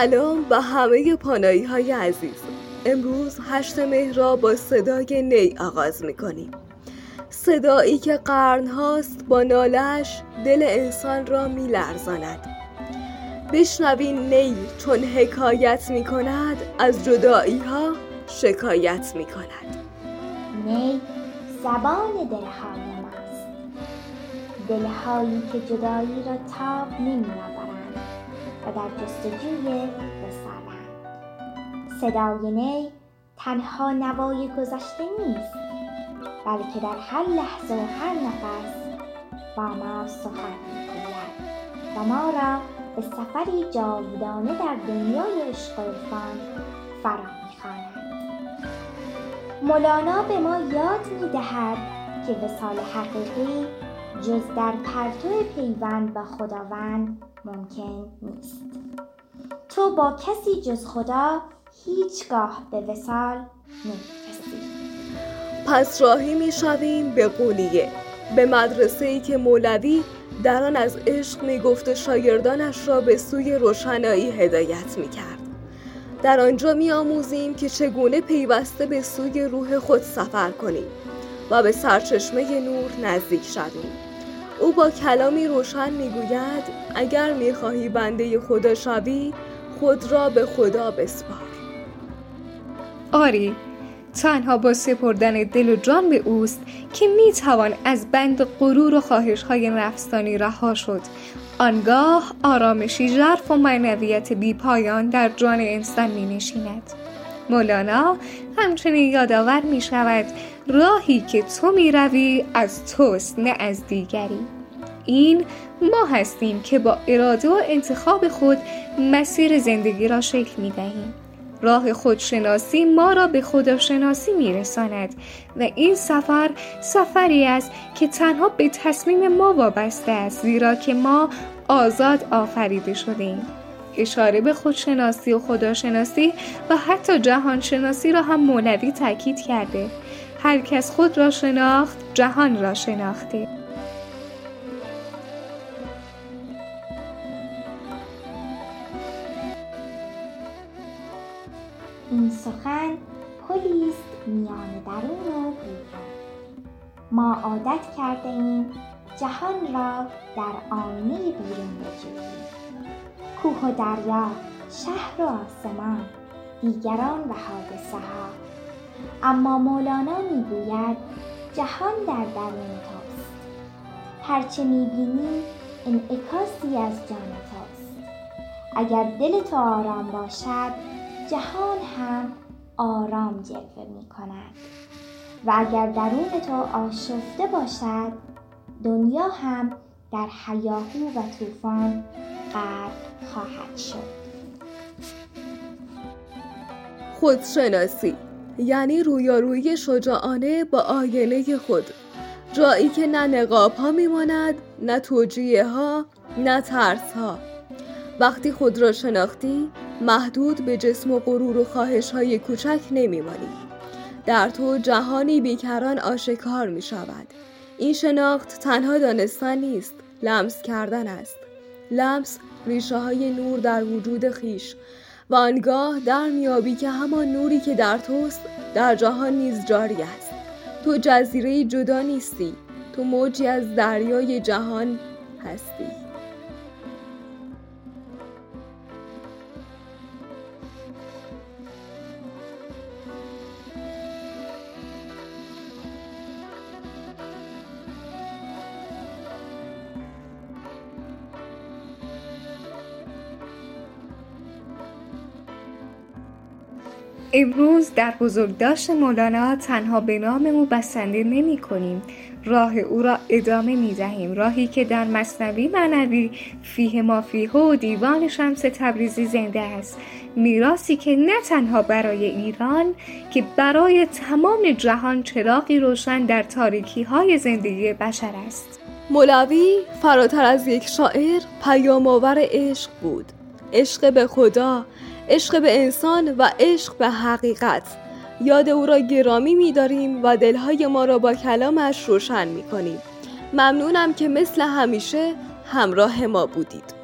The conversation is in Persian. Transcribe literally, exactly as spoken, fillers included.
سلام به همه پانایی های عزیز. امروز هشت مهر را با صدای نی آغاز می‌کنیم. صدایی که قرن‌هاست با ناله‌اش دل انسان را می‌لرزاند. بشنوین نی چون حکایت می‌کند، از جدایی‌ها شکایت می‌کند. نی زبان دلهای ماست، دلهایی که جدایی را تاب نمی‌آورند و در جستجوی وصالند. صدای نی تنها نوای گذشته نیست، بلکه در هر لحظه و هر نفس با ما سخن می‌گوید و ما را به سفری جاودانه در دنیای عشق و عرفان فرا می‌خواند. مولانا به ما یاد می‌دهد که وصال حقیقی جز در پرتو پیوند با خداوند ممکن نیست. تو با کسی جز خدا هیچگاه به وصال نمی‌رسی. پس راهی می‌شویم به قونیه، به مدرسه‌ای که مولوی در آن از عشق می‌گفت و شاگردانش را به سوی روشنایی هدایت می‌کرد. در آنجا می‌آموزیم که چگونه پیوسته به سوی روح خود سفر کنیم و به سرچشمه نور نزدیک شویم. او با کلامی روشن می‌گوید اگر می‌خواهی بنده خدا شوی، خود را به خدا بسپار. آری، تنها با سپردن دل و جان به اوست که میتوان از بند غرور و خواهش‌های نفسانی رها شد. آنگاه آرامشی ژرف و معنویت بی پایان در جان انسان می نشیند. مولانا همچنین یادآور می شود راهی که تو می روی از توست، نه از دیگری. این ما هستیم که با اراده و انتخاب خود مسیر زندگی را شکل می دهیم. راه خودشناسی ما را به خداشناسی میرساند و این سفر سفری است که تنها به تصمیم ما وابسته است، زیرا که ما آزاد آفریده شدیم. اشاره به خودشناسی و خداشناسی و حتی جهانشناسی را هم مولوی تاکید کرده. هر کس خود را شناخت، جهان را شناخته. این سخن پلی است میان درون و بیرون. ما عادت کرده ایم جهان را در آینه بیرون بجوییم. کوه و دریا، شهر و آسمان، دیگران و حادثه ها. اما مولانا میگوید جهان در درون توست. هرچه میبینی انعکاسی از جان توست. اگر دل تو آرام باشد، جهان هم آرام جلوه می کند و اگر درون تو آشفته باشد، دنیا هم در هیاهو و طوفان غرق خواهد شد. خودشناسی یعنی رویارویی شجاعانه با آینه خود، جایی که نه نقاب ها میماند، نه توجیه ها، نه ترس ها. وقتی خود را شناختی، محدود به جسم و غرور و خواهش‌های کوچک نمی‌مانی. در تو جهانی بیکران آشکار می‌شود. این شناخت تنها دانستن نیست، لمس کردن است. لمس ریشه‌های نور در وجود خیش و آنگاه در میابی که همان نوری که در توست در جهان نیز جاری است. تو جزیره جدا نیستی، تو موجی از دریای جهان هستی. امروز در بزرگداشت مولانا تنها به نام او بسنده نمی کنیم، راه او را ادامه می دهیم. راهی که در مثنوی معنوی فیه ما فیه و دیوان شمس تبریزی زنده است. میراثی که نه تنها برای ایران که برای تمام جهان چراغی روشن در تاریکی های زندگی بشر است. مولوی فراتر از یک شاعر پیام‌آور عشق بود. عشق به خدا، عشق به انسان و عشق به حقیقت. یاد او را گرامی می‌داریم و دلهای ما را با کلامش روشن می‌کنیم. ممنونم که مثل همیشه همراه ما بودید.